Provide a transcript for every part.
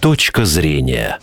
Точка зрения.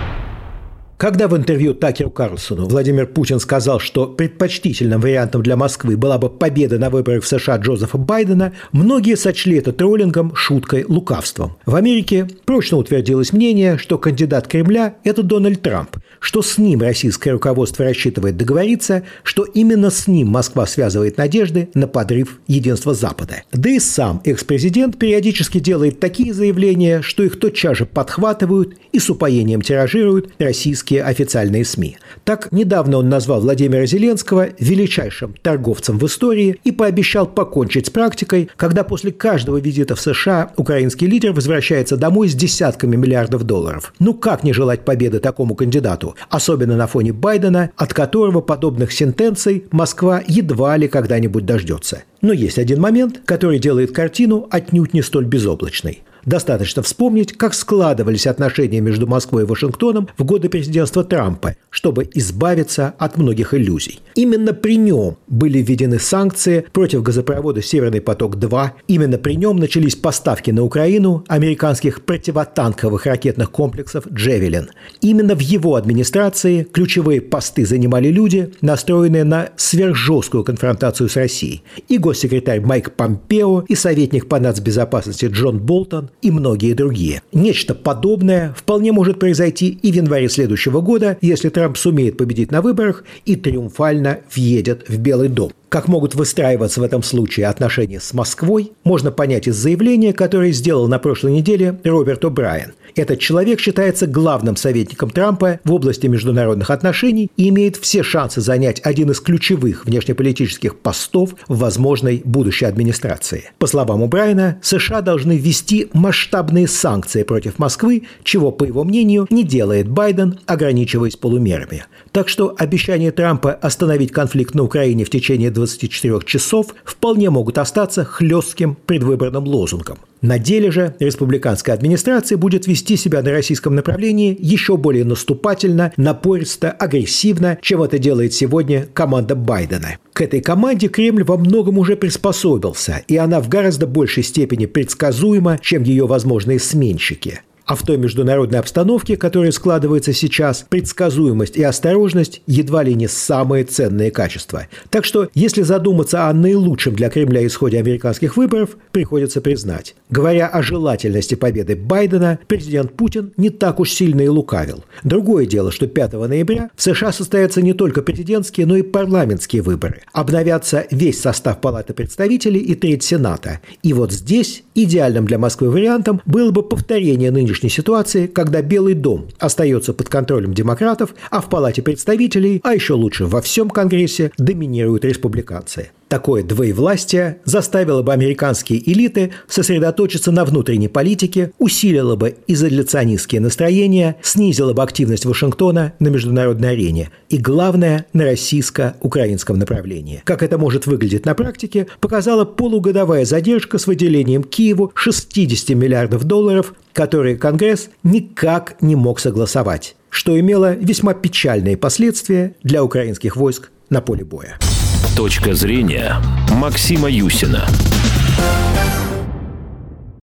Когда в интервью Такеру Карлсону Владимир Путин сказал, что предпочтительным вариантом для Москвы была бы победа на выборах в США Джозефа Байдена, многие сочли это троллингом, шуткой, лукавством. В Америке прочно утвердилось мнение, что кандидат Кремля – это Дональд Трамп, что с ним российское руководство рассчитывает договориться, что именно с ним Москва связывает надежды на подрыв единства Запада. Да и сам экс-президент периодически делает такие заявления, что их тотчас же подхватывают и с упоением тиражируют российские официальные СМИ. Так, недавно он назвал Владимира Зеленского величайшим торговцем в истории и пообещал покончить с практикой, когда после каждого визита в США украинский лидер возвращается домой с десятками миллиардов долларов. Ну как не желать победы такому кандидату, особенно на фоне Байдена, от которого подобных сентенций Москва едва ли когда-нибудь дождется. Но есть один момент, который делает картину отнюдь не столь безоблачной. Достаточно вспомнить, как складывались отношения между Москвой и Вашингтоном в годы президентства Трампа, чтобы избавиться от многих иллюзий. Именно при нем были введены санкции против газопровода «Северный поток-2», именно при нем начались поставки на Украину американских противотанковых ракетных комплексов «Джевелин». Именно в его администрации ключевые посты занимали люди, настроенные на сверхжесткую конфронтацию с Россией. И госсекретарь Майк Помпео, и советник по нацбезопасности Джон Болтон, и многие другие. Нечто подобное вполне может произойти и в январе следующего года, если Трамп сумеет победить на выборах и триумфально въедет в Белый дом. Как могут выстраиваться в этом случае отношения с Москвой, можно понять из заявления, которое сделал на прошлой неделе Роберт О'Брайен. Этот человек считается главным советником Трампа в области международных отношений и имеет все шансы занять один из ключевых внешнеполитических постов в возможной будущей администрации. По словам О'Брайена, США должны ввести масштабные санкции против Москвы, чего, по его мнению, не делает Байден, ограничиваясь полумерами. Так что обещания Трампа остановить конфликт на Украине в течение 24 часов вполне могут остаться хлестким предвыборным лозунгом. На деле же республиканская администрация будет вести себя на российском направлении еще более наступательно, напористо, агрессивно, чем это делает сегодня команда Байдена. К этой команде Кремль во многом уже приспособился, и она в гораздо большей степени предсказуема, чем ее возможные сменщики. А в той международной обстановке, которая складывается сейчас, предсказуемость и осторожность едва ли не самые ценные качества. Так что, если задуматься о наилучшем для Кремля исходе американских выборов, приходится признать. Говоря о желательности победы Байдена, президент Путин не так уж сильно и лукавил. Другое дело, что 5 ноября в США состоятся не только президентские, но и парламентские выборы. Обновятся весь состав Палаты представителей и треть Сената. И вот здесь идеальным для Москвы вариантом было бы повторение нынешней ситуации, когда Белый дом остается под контролем демократов, а в Палате представителей, а еще лучше во всем Конгрессе, доминируют республиканцы. Такое двоевластие заставило бы американские элиты сосредоточиться на внутренней политике, усилило бы изоляционистские настроения, снизило бы активность Вашингтона на международной арене и, главное, на российско-украинском направлении. Как это может выглядеть на практике, показала полугодовая задержка с выделением Киеву 60 миллиардов долларов, которые Конгресс никак не мог согласовать, что имело весьма печальные последствия для украинских войск на поле боя. Точка зрения Максима Юсина.